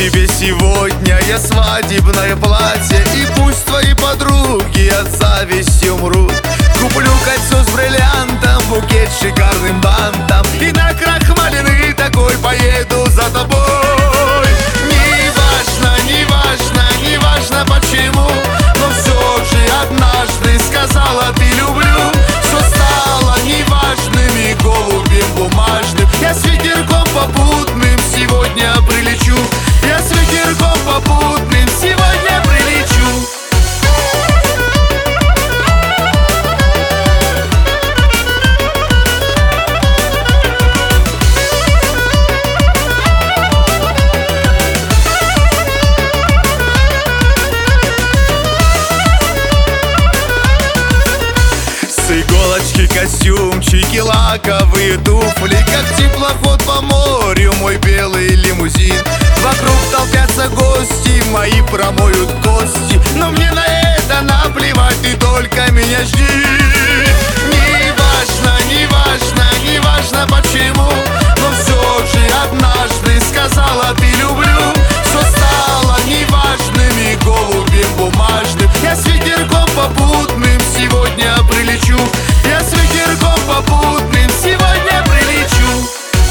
тебе сегодня я свадебное платье, и пусть твои подруги от зависти умрут. Куплю кольцо с бриллиантом, букет с шикарным бантом, и на накрахмаленный такой поеду за тобой. Не важно, не важно, не важно почему, но все же однажды сказала ты люблю. Все стало неважным и голубем бумажным. Я с ветерком попутным сегодня прилечу. Я с ветерком попутным сегодня прилечу. Иголочки, костюмчики, лаковые туфли, как теплоход по морю мой белый лимузин. Вокруг толпятся гости, мои промоют кости, но мне на это наплевать, ты только меня жди. Не важно, не важно, не важно почему, но все же однажды сказала ты люблю. Все стало неважным и голубем бумажным. Я с ветерком попутным сегодня прилечу. Я с ветерком попутным сегодня прилечу.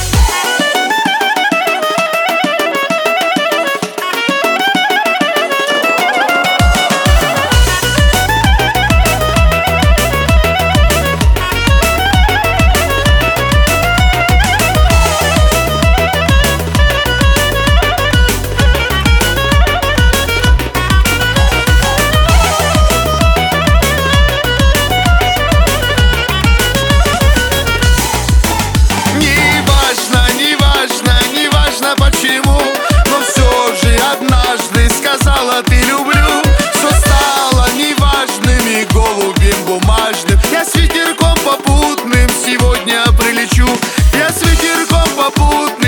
Почему, но все же однажды сказала ты люблю. Все стало неважным и голубем бумажным. Я с ветерком попутным сегодня прилечу. Я с ветерком попутным